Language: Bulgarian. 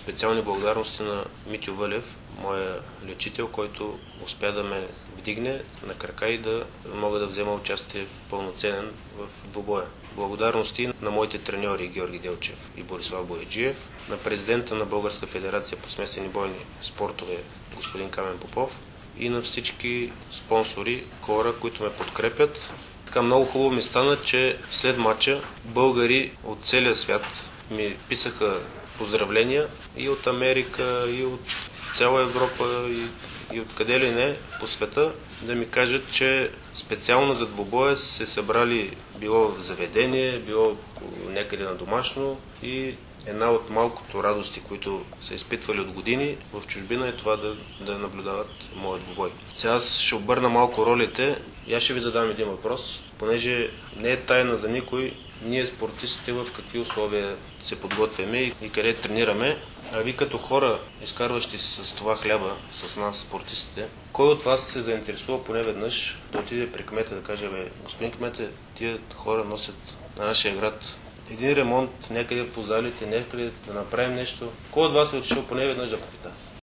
Специални благодарности на Митю Вълев, моя лечител, който успя да ме вдигне на крака и да мога да взема участие пълноценен в двубоя. Благодарности на моите треньори Георги Делчев и Борислав Бояджиев, на президента на Българска федерация по смесени бойни спортове господин Камен Попов и на всички спонсори, хора, които ме подкрепят. Така много хубаво ми стана, че след матча българи от целия свят ми писаха поздравления и от Америка, и от цяла Европа, и от къде ли не по света, да ми кажат, че специално за двубоя се събрали било в заведение, било някъде на домашно и една от малкото радости, които са изпитвали от години в чужбина е това да наблюдават моят двубой. Сега аз ще обърна малко ролите и аз ще ви задам един въпрос, понеже не е тайна за никой, ние спортистите в какви условия се подготвяме и къде тренираме, а ви като хора, изкарващи се с това хляба, с нас спортистите, кой от вас се заинтересува поне веднъж да отиде при кмета да каже, господин кмете, тия хора носят на нашия град един ремонт някъде по залите, някъде да направим нещо. Кой от вас е отишъл поне веднъж да попита?